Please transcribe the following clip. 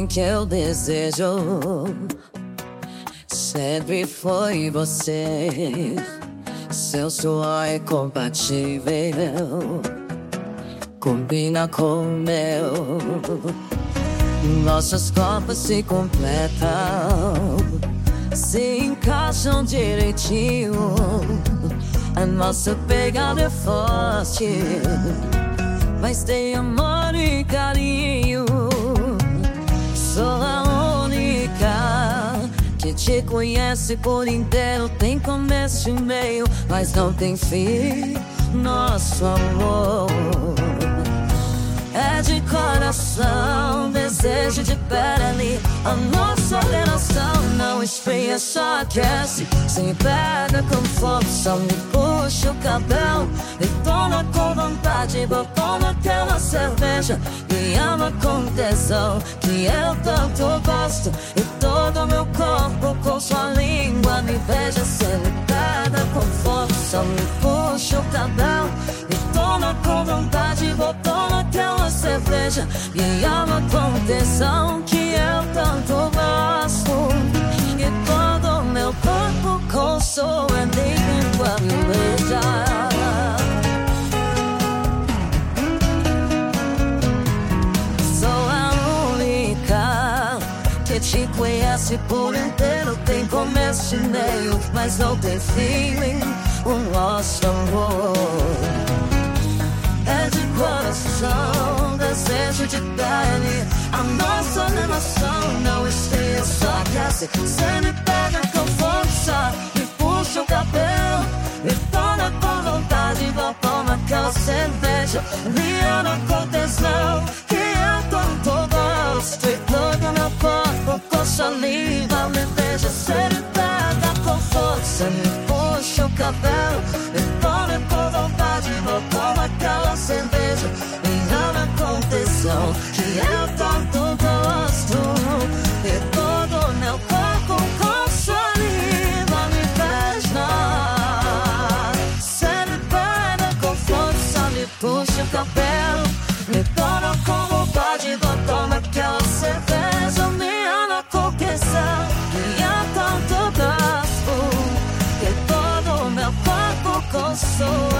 homem que eu desejo sempre foi você. Seu suor é compatível, combina com o meu. Nossos corpos se completam, se encaixam direitinho. A nossa pegada é forte, mas tem amor e carinho. Sou a única que te conhece por inteiro. Tem começo e meio, mas não tem fim. Nosso amor é de coração, desejo de pele. A nossa relação não esfria, só aquece. Se me pega com força, me puxa o cabelo, detona com vontade, botou naquela cerveja. Me ama com tesão, que eu tanto gosto. E todo meu corpo com sua língua me beija. Se me pega com força, me puxa o cabelo, detona com vontade, botou naquela cerveja. Me ama com tesão, que eu tanto gosto. E todo o meu corpo com sua língua me beija. Sou a única que te conhece por inteiro. Tem começo e meio, mas não tem fim. O nosso amor é de coração, desejo de pele. A nossa relação não esfria, só aquece. Cê me pega com força, me puxa o cabelo, me torna com vontade, voltou naquela cerveja. Me ama com tesão, que eu tanto gosto. E todo meu corpo com saliva me beija. Cê me pega com força, me puxa o cabelo, me torna com vontade, voltou naquela cerveja. Me ama com tesão, que eu tanto gosto. E todo meu corpo com saliva me beija. Cê me pega com força, me puxa o cabelo, me torna com vontade, botou naquela cerveja. Me ama com tesão, que eu tanto gosto. E todo meu corpo com sua